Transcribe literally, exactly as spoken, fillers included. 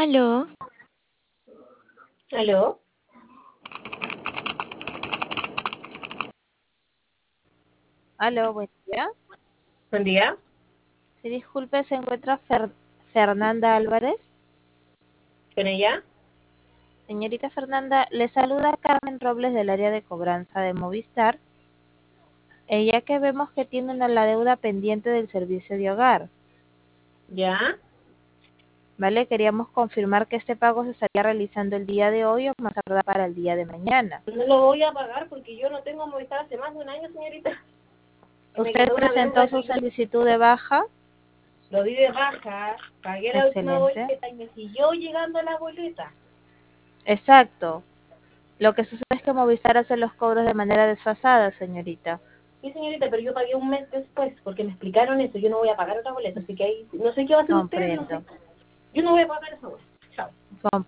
Aló, ¿Aló? Aló, buen día. Buen día. Sí, disculpe, ¿se encuentra Fer- Fernanda Álvarez? ¿Con ella? Señorita Fernanda, le saluda Carmen Robles del área de cobranza de Movistar. Ella que vemos que tiene una, la deuda pendiente del servicio de hogar, ¿Ya? ¿vale? Queríamos confirmar que este pago se estaría realizando el día de hoy o más tardar para el día de mañana. No lo voy a pagar porque yo no tengo Movistar hace más de un año, señorita. Y me ¿Usted quedó una presentó deuda su que yo solicitud de baja? lo di de baja, pagué la última Excelente. boleta y me siguió llegando la boleta. Exacto. Lo que sucede es que Movistar hace los cobros de manera desfasada, señorita. Sí, señorita, pero yo pagué un mes después porque me explicaron eso. Yo no voy a pagar otra boleta, así que ahí no sé qué va a hacer usted, no sé. Comprendo. Yo no voy a pagar esa boleta. Chao. Comprendo.